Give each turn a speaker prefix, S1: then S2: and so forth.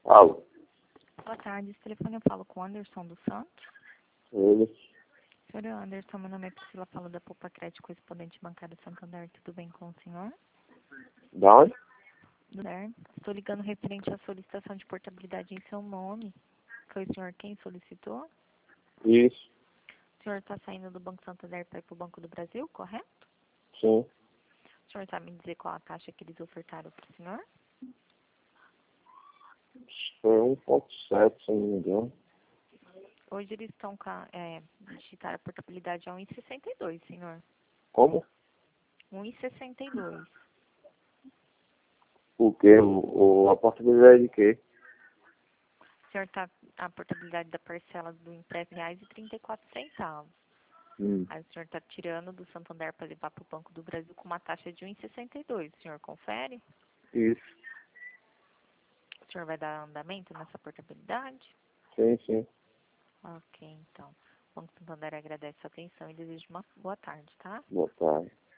S1: Alô?
S2: Boa tarde, esse telefone eu falo com o Anderson dos Santos.
S1: Ele?
S2: Senhor Anderson, meu nome é Priscila, falo da Poupa Crédito Correspondente Bancário Santander, tudo bem com o senhor?
S1: Da onde?
S2: Tudo bem. Estou ligando referente à solicitação de portabilidade em seu nome. Foi o senhor quem solicitou?
S1: Isso,
S2: O senhor está saindo do Banco Santander para ir para o Banco do Brasil, correto?
S1: sim.
S2: O senhor sabe me dizer qual a taxa que eles ofertaram para o senhor?
S1: Foi 1,7, se não me engano.
S2: Hoje eles estão com digitaram a portabilidade a 1,62, senhor.
S1: Como?
S2: 1,62.
S1: O quê? A possibilidade de quê?
S2: O senhor está a portabilidade da parcela do empréstimo em R$1,34.
S1: Hum.
S2: Aí o senhor está tirando do Santander para levar para o Banco do Brasil com uma taxa de 1,62. O senhor confere?
S1: Isso,
S2: O senhor vai dar andamento nessa portabilidade?
S1: sim, sim.
S2: Ok, então. O Banco Santander agradece a atenção e deseja uma boa tarde, tá?
S1: Boa tarde.